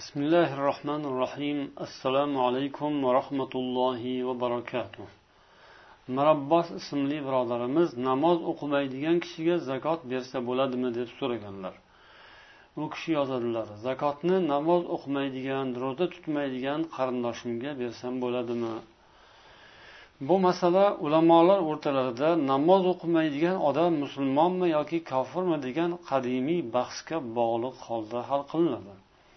Bismillahirrohmanirrohim. Assalomu alaykum va rahmatullohi va barakatuh. Marabbos ismli birodarimiz namoz o'qimaydigan kishiga zakot bersa bo'ladimi deb so'raganlar. U kishi yozadilar: zakotni namoz o'qimaydigan, ro'za tutmaydigan qarindoshimga bersam bo'ladimi? Bu masala ulamolar o'rtalarida namoz o'qimaydigan odam musulmonmi yoki kofirmi degan qadimiy bahsga bog'liq holda hal qilinadi.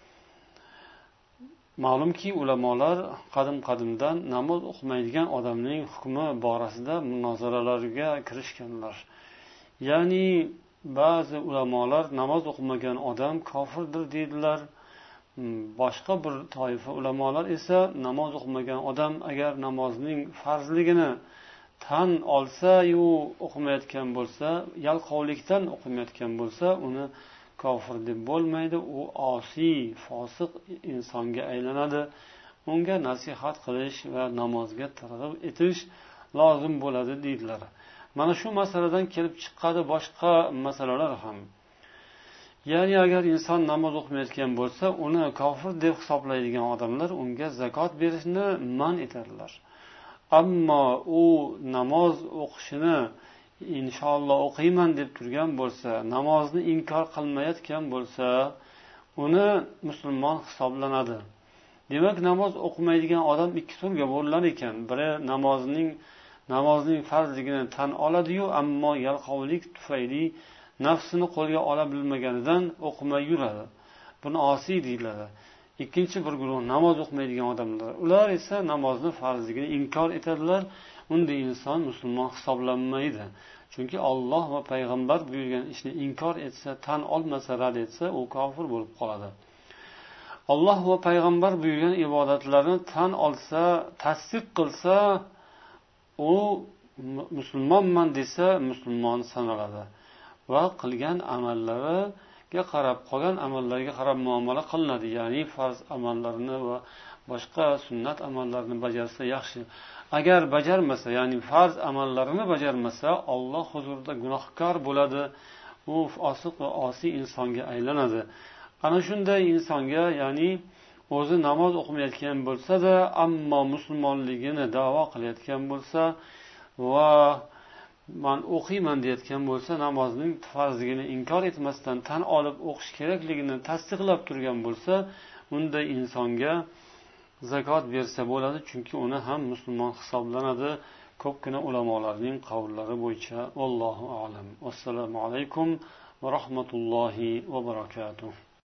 Ma'lumki, ulamolar qadim-qadimdan namoz o'qimaydigan odamning hukmi borasida munozaralarga kirishganlar. Ya'ni ba'zi ulamolar namoz o'qimagan odam kofirdir deydilar. Boshqa bir toifa ulamolar esa namoz o'qimagan odam agar namozning farzligini tan olsa-yu o'qimayotgan bo'lsa, yalqovlikdan o'qimayotgan bo'lsa, uni kofir deb bo'lmaydi. U osiy, fosiq insonga aylanadi. Unga nasihat qilish va namozga targ'ib etish lozim bo'ladi deydilar. Mana shu masaladan kelib chiqqadi boshqa masalalar ham. Ya'ni agar inson namoz o'qimayotgan bo'lsa, uni kofir deb hisoblaydigan odamlar unga zakot berishni man etadilar. Ammo u namoz o'qishini inshaalloh o'qiyman deb turgan bo'lsa, namozni inkor qilmayotgan bo'lsa, uni musulmon hisoblanadi. Demak, namoz o'qimaydigan odam ikki turga bo'linar ekan. Biri namozning farzligini tan oladi-yu, ammo yalqovlik tufayli nafsini qo'lga ola bilmaganidan o'qimay yuradi. Buni osiy deyiladi. Ikkinchi bir guruh namoz o'qimaydigan odamlar. Ular esa namozni farzligini inkor etadilar. Unday inson musulmon hisoblanmaydi. Chunki Alloh va payg'ambar buyurgan ishni inkor etsa, tan olmasa, rad etsa, u kofir bo'lib qoladi. Alloh va payg'ambar buyurgan ibodatlarni tan olsa, tasdiq qilsa, u musulmonman desa, musulmon sanaladi. Va qilgan amallariga qarab, qolgan amallarga qarab muomala qilinadi. Ya'ni farz amallarini va boshqa sunnat amallarini bajarsa yaxshi. Agar bajarmasa, ya'ni farz amallarini bajarmasa, Alloh huzurida gunohkor bo'ladi. U fosiq va osiy insonga aylanadi. Ana shunday insonga, ya'ni o'zi namoz o'qimayotgan bo'lsa-da, ammo musulmonligini da'vo qilayotgan bo'lsa va man o'qiyman deyotgan bo'lsa, namozning farzligini inkor etmasdan tan olib o'qish kerakligini tasdiqlab turgan bo'lsa, unday insonga zakot bersa bo'ladi, chunki uni ham musulmon hisoblanadi. Ko'pgina ulamolarning qavllari bo'yicha. Vallohu a'lam. Assalomu alaykum va rahmatullohi va barakatuh.